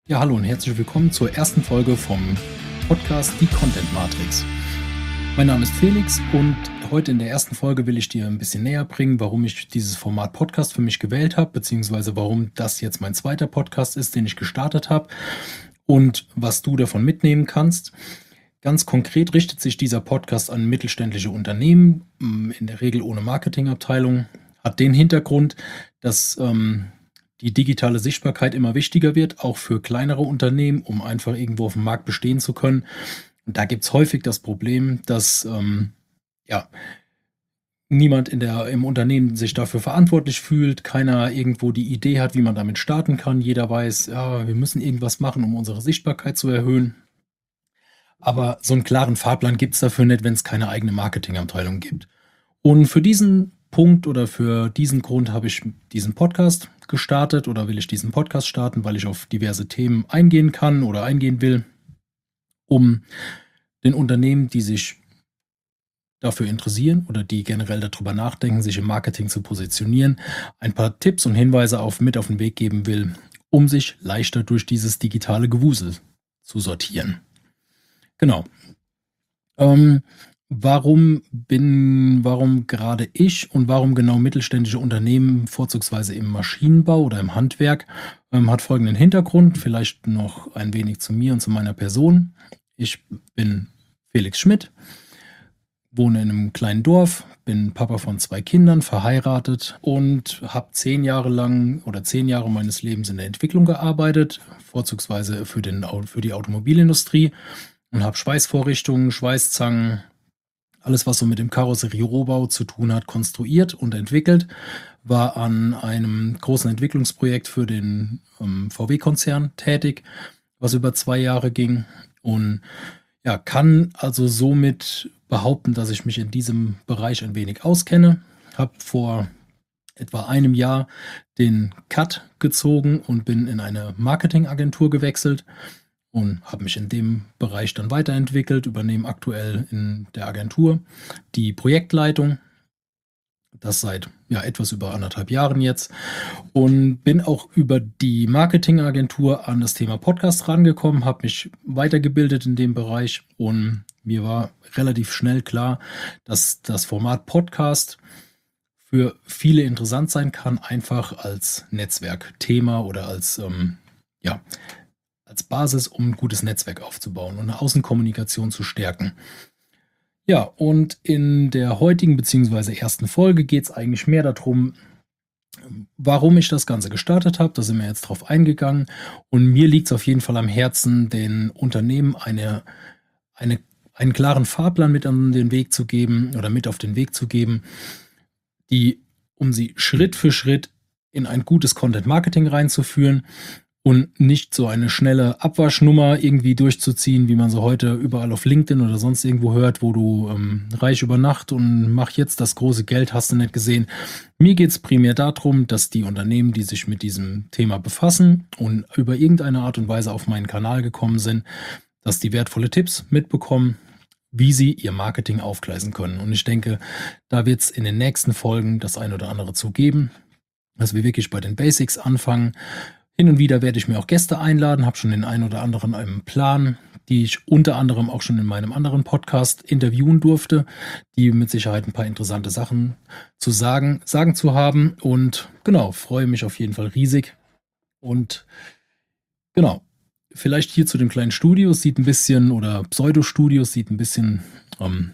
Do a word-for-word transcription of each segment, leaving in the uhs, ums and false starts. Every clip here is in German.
Ja, hallo und herzlich willkommen zur ersten Folge vom Podcast Die Content Matrix. Mein Name ist Felix und heute in der ersten Folge will ich dir ein bisschen näher bringen, warum ich dieses Format Podcast für mich gewählt habe, beziehungsweise warum das jetzt mein zweiter Podcast ist, den ich gestartet habe und was du davon mitnehmen kannst. Ganz konkret richtet sich dieser Podcast an mittelständische Unternehmen, in der Regel ohne Marketingabteilung, hat den Hintergrund, dass ähm, die digitale Sichtbarkeit immer wichtiger wird, auch für kleinere Unternehmen, um einfach irgendwo auf dem Markt bestehen zu können. Und da gibt es häufig das Problem, dass ähm, ja, niemand in der, im Unternehmen sich dafür verantwortlich fühlt, keiner irgendwo die Idee hat, wie man damit starten kann. Jeder weiß, ja, wir müssen irgendwas machen, um unsere Sichtbarkeit zu erhöhen. Aber so einen klaren Fahrplan gibt es dafür nicht, wenn es keine eigene Marketingabteilung gibt. Und für diesen Punkt oder für diesen Grund habe ich diesen Podcast gestartet oder will ich diesen Podcast starten, weil ich auf diverse Themen eingehen kann oder eingehen will, um den Unternehmen, die sich dafür interessieren oder die generell darüber nachdenken, sich im Marketing zu positionieren, ein paar Tipps und Hinweise auf, mit auf den Weg geben will, um sich leichter durch dieses digitale Gewusel zu sortieren. Genau. Ähm, warum bin, warum gerade ich und warum genau mittelständische Unternehmen, vorzugsweise im Maschinenbau oder im Handwerk, ähm, hat folgenden Hintergrund. Vielleicht noch ein wenig zu mir und zu meiner Person. Ich bin Felix Schmidt, wohne in einem kleinen Dorf, bin Papa von zwei Kindern, verheiratet und habe zehn Jahre lang oder zehn Jahre meines Lebens in der Entwicklung gearbeitet, vorzugsweise für, den, für die Automobilindustrie. Und habe Schweißvorrichtungen, Schweißzangen, alles was so mit dem Karosserierohbau zu tun hat, konstruiert und entwickelt. War an einem großen Entwicklungsprojekt für den ähm, V W-Konzern tätig, was über zwei Jahre ging. Und ja, kann also somit behaupten, dass ich mich in diesem Bereich ein wenig auskenne. Habe vor etwa einem Jahr den Cut gezogen und bin in eine Marketingagentur gewechselt. Und habe mich in dem Bereich dann weiterentwickelt, übernehme aktuell in der Agentur die Projektleitung, das seit ja, etwas über anderthalb Jahren jetzt, und bin auch über die Marketingagentur an das Thema Podcast rangekommen, habe mich weitergebildet in dem Bereich und mir war relativ schnell klar, dass das Format Podcast für viele interessant sein kann, einfach als Netzwerkthema oder als ähm, ja, als Basis, um ein gutes Netzwerk aufzubauen und eine Außenkommunikation zu stärken. Ja, und in der heutigen bzw. ersten Folge geht es eigentlich mehr darum, warum ich das Ganze gestartet habe. Da sind wir jetzt drauf eingegangen. Und mir liegt es auf jeden Fall am Herzen, den Unternehmen eine, eine, einen klaren Fahrplan mit an den Weg zu geben oder mit auf den Weg zu geben, die, um sie Schritt für Schritt in ein gutes Content-Marketing reinzuführen. Und nicht so eine schnelle Abwaschnummer irgendwie durchzuziehen, wie man so heute überall auf LinkedIn oder sonst irgendwo hört, wo du ähm, reich über Nacht und mach jetzt das große Geld, hast du nicht gesehen. Mir geht es primär darum, dass die Unternehmen, die sich mit diesem Thema befassen und über irgendeine Art und Weise auf meinen Kanal gekommen sind, dass die wertvolle Tipps mitbekommen, wie sie ihr Marketing aufgleisen können. Und ich denke, da wird es in den nächsten Folgen das ein oder andere zu geben, dass wir wirklich bei den Basics anfangen. Hin und wieder werde ich mir auch Gäste einladen, habe schon den einen oder anderen einen Plan, die ich unter anderem auch schon in meinem anderen Podcast interviewen durfte, die mit Sicherheit ein paar interessante Sachen zu sagen, sagen zu haben. Und genau, freue mich auf jeden Fall riesig. Und genau, vielleicht hier zu dem kleinen Studio, sieht ein bisschen, oder Pseudo-Studio, sieht ein bisschen ähm,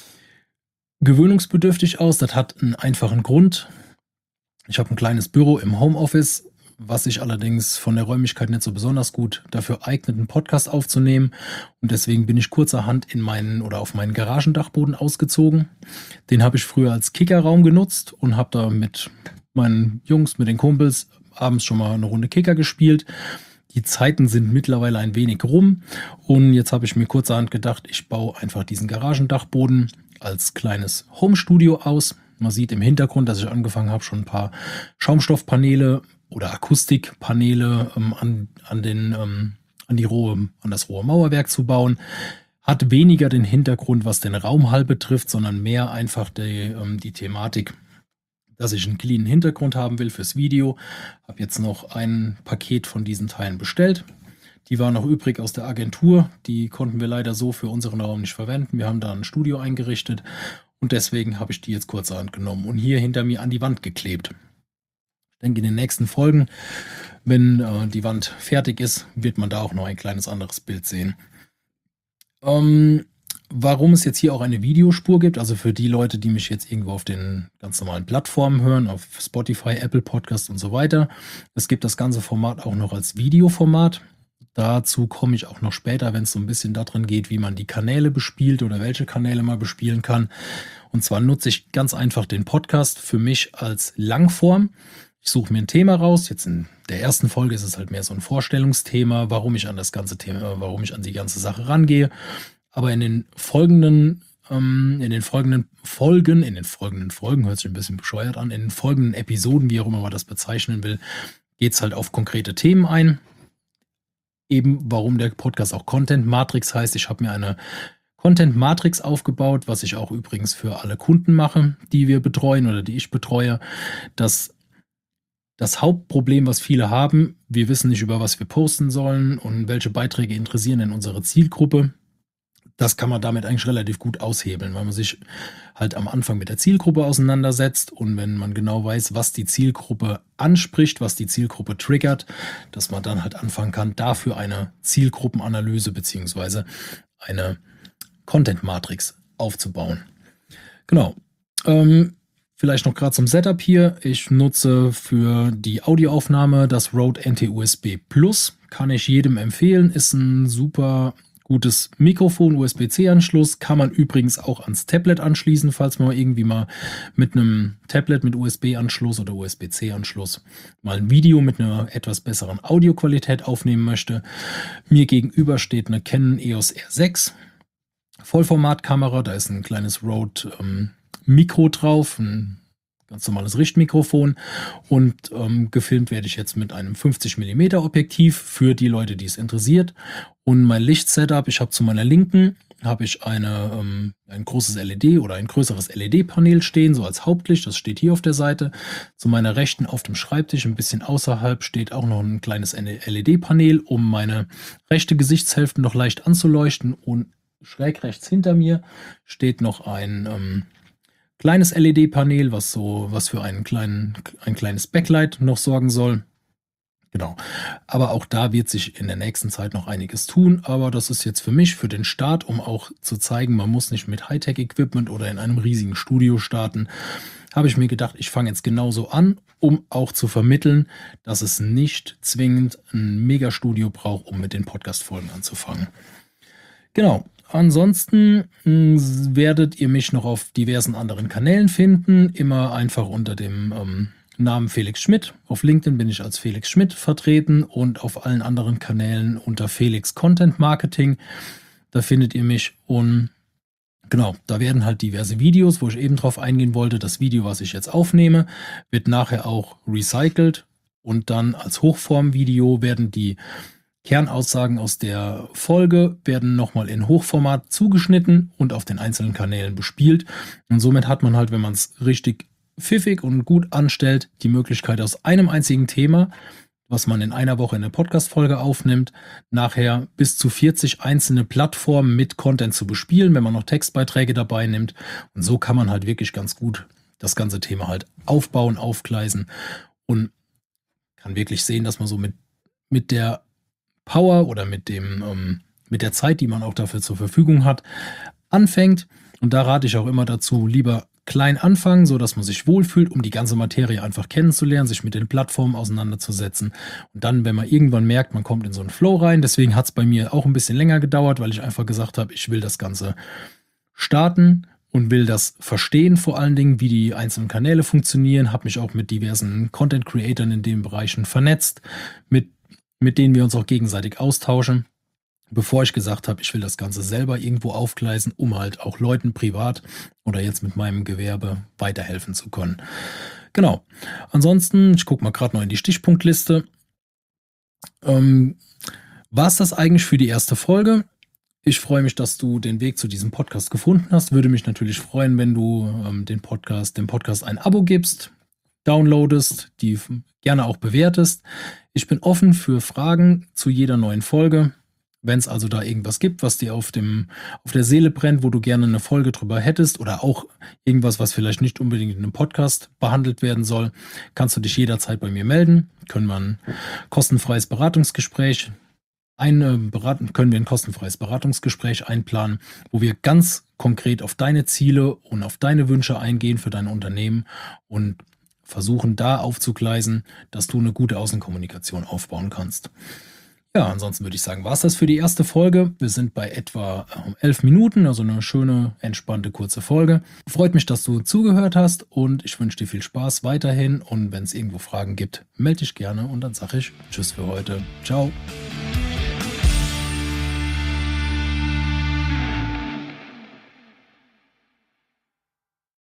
gewöhnungsbedürftig aus. Das hat einen einfachen Grund. Ich habe ein kleines Büro im Homeoffice, was sich allerdings von der Räumlichkeit nicht so besonders gut dafür eignet, einen Podcast aufzunehmen. Und deswegen bin ich kurzerhand in meinen oder auf meinen Garagendachboden ausgezogen. Den habe ich früher als Kickerraum genutzt und habe da mit meinen Jungs, mit den Kumpels abends schon mal eine Runde Kicker gespielt. Die Zeiten sind mittlerweile ein wenig rum und jetzt habe ich mir kurzerhand gedacht, ich baue einfach diesen Garagendachboden als kleines Homestudio aus. Man sieht im Hintergrund, dass ich angefangen habe, schon ein paar Schaumstoffpaneele oder Akustikpaneele ähm, an, an, den, ähm, an, die rohe, an das rohe Mauerwerk zu bauen. Hat weniger den Hintergrund, was den Raumhall betrifft, sondern mehr einfach die, ähm, die Thematik, dass ich einen cleanen Hintergrund haben will fürs Video. Habe jetzt noch ein Paket von diesen Teilen bestellt. Die war noch übrig aus der Agentur. Die konnten wir leider so für unseren Raum nicht verwenden. Wir haben da ein Studio eingerichtet und deswegen habe ich die jetzt kurzerhand genommen und hier hinter mir an die Wand geklebt. Ich denke, in den nächsten Folgen, wenn äh, die Wand fertig ist, wird man da auch noch ein kleines anderes Bild sehen. Ähm, warum es jetzt hier auch eine Videospur gibt, also für die Leute, die mich jetzt irgendwo auf den ganz normalen Plattformen hören, auf Spotify, Apple Podcast und so weiter. Es gibt das ganze Format auch noch als Videoformat. Dazu komme ich auch noch später, wenn es so ein bisschen darin geht, wie man die Kanäle bespielt oder welche Kanäle man bespielen kann. Und zwar nutze ich ganz einfach den Podcast für mich als Langform. Ich suche mir ein Thema raus. Jetzt in der ersten Folge ist es halt mehr so ein Vorstellungsthema, warum ich an das ganze Thema, warum ich an die ganze Sache rangehe. Aber in den folgenden, ähm, in den folgenden Folgen, in den folgenden Folgen, hört sich ein bisschen bescheuert an, in den folgenden Episoden, wie auch immer man das bezeichnen will, geht es halt auf konkrete Themen ein. Eben, warum der Podcast auch Content Matrix heißt. Ich habe mir eine Content Matrix aufgebaut, was ich auch übrigens für alle Kunden mache, die wir betreuen oder die ich betreue. Das, das Hauptproblem, was viele haben, wir wissen nicht, über was wir posten sollen und welche Beiträge interessieren denn unsere Zielgruppe. Das kann man damit eigentlich relativ gut aushebeln, weil man sich halt am Anfang mit der Zielgruppe auseinandersetzt und wenn man genau weiß, was die Zielgruppe anspricht, was die Zielgruppe triggert, dass man dann halt anfangen kann, dafür eine Zielgruppenanalyse bzw. eine Content-Matrix aufzubauen. Genau. Ähm, vielleicht noch gerade zum Setup hier. Ich nutze für die Audioaufnahme das Rode N T U S B Plus. Kann ich jedem empfehlen. Ist ein super gutes Mikrofon, U S B C Anschluss, kann man übrigens auch ans Tablet anschließen, falls man irgendwie mal mit einem Tablet mit U S B Anschluss oder U S B C Anschluss mal ein Video mit einer etwas besseren Audioqualität aufnehmen möchte. Mir gegenüber steht eine Canon E O S R sechs Vollformatkamera, da ist ein kleines Rode ähm, Mikro drauf, ein ganz normales Richtmikrofon und ähm, gefilmt werde ich jetzt mit einem fünfzig Millimeter Objektiv für die Leute, die es interessiert. Und mein Lichtsetup, ich habe zu meiner Linken habe ich eine, ähm, ein großes L E D oder ein größeres L E D-Panel stehen, so als Hauptlicht, das steht hier auf der Seite. Zu meiner Rechten auf dem Schreibtisch, ein bisschen außerhalb, steht auch noch ein kleines L E D-Panel, um meine rechte Gesichtshälfte noch leicht anzuleuchten und schräg rechts hinter mir steht noch ein ähm, kleines L E D-Panel, was so, was für einen kleinen, ein kleines Backlight noch sorgen soll. Genau. Aber auch da wird sich in der nächsten Zeit noch einiges tun. Aber das ist jetzt für mich, für den Start, um auch zu zeigen, man muss nicht mit Hightech-Equipment oder in einem riesigen Studio starten, habe ich mir gedacht, ich fange jetzt genauso an, um auch zu vermitteln, dass es nicht zwingend ein Megastudio braucht, um mit den Podcast-Folgen anzufangen. Genau. Ansonsten mh, werdet ihr mich noch auf diversen anderen Kanälen finden, immer einfach unter dem ähm, Namen Felix Schmidt. Auf LinkedIn bin ich als Felix Schmidt vertreten und auf allen anderen Kanälen unter Felix Content Marketing. Da findet ihr mich und genau, da werden halt diverse Videos, wo ich eben drauf eingehen wollte. Das Video, was ich jetzt aufnehme, wird nachher auch recycelt und dann als Hochform-Video werden die Kernaussagen aus der Folge werden nochmal in Hochformat zugeschnitten und auf den einzelnen Kanälen bespielt. Und somit hat man halt, wenn man es richtig pfiffig und gut anstellt, die Möglichkeit aus einem einzigen Thema, was man in einer Woche in der Podcast-Folge aufnimmt, nachher bis zu vierzig einzelne Plattformen mit Content zu bespielen, wenn man noch Textbeiträge dabei nimmt. Und so kann man halt wirklich ganz gut das ganze Thema halt aufbauen, aufgleisen und kann wirklich sehen, dass man so mit, mit der Power oder mit dem ähm, mit der Zeit, die man auch dafür zur Verfügung hat, anfängt. Und da rate ich auch immer dazu, lieber klein anfangen, so dass man sich wohlfühlt, um die ganze Materie einfach kennenzulernen, sich mit den Plattformen auseinanderzusetzen. Und dann, wenn man irgendwann merkt, man kommt in so einen Flow rein, deswegen hat es bei mir auch ein bisschen länger gedauert, weil ich einfach gesagt habe, ich will das Ganze starten und will das verstehen, vor allen Dingen, wie die einzelnen Kanäle funktionieren, habe mich auch mit diversen Content-Creatern in den Bereichen vernetzt, mit mit denen wir uns auch gegenseitig austauschen, bevor ich gesagt habe, ich will das Ganze selber irgendwo aufgleisen, um halt auch Leuten privat oder jetzt mit meinem Gewerbe weiterhelfen zu können. Genau. Ansonsten, ich gucke mal gerade noch in die Stichpunktliste. Ähm, war es das eigentlich für die erste Folge? Ich freue mich, dass du den Weg zu diesem Podcast gefunden hast. Würde mich natürlich freuen, wenn du ähm, den Podcast, dem Podcast ein Abo gibst. downloadest, die f- gerne auch bewertest. Ich bin offen für Fragen zu jeder neuen Folge. Wenn es also da irgendwas gibt, was dir auf dem, auf der Seele brennt, wo du gerne eine Folge drüber hättest oder auch irgendwas, was vielleicht nicht unbedingt in einem Podcast behandelt werden soll, kannst du dich jederzeit bei mir melden. Können wir ein kostenfreies Beratungsgespräch ein, äh, beraten, können wir ein kostenfreies Beratungsgespräch einplanen, wo wir ganz konkret auf deine Ziele und auf deine Wünsche eingehen für dein Unternehmen und versuchen da aufzugleisen, dass du eine gute Außenkommunikation aufbauen kannst. Ja, ansonsten würde ich sagen, war es das für die erste Folge. Wir sind bei etwa ähm, elf Minuten, also eine schöne, entspannte, kurze Folge. Freut mich, dass du zugehört hast und ich wünsche dir viel Spaß weiterhin. Und wenn es irgendwo Fragen gibt, melde dich gerne und dann sage ich Tschüss für heute. Ciao.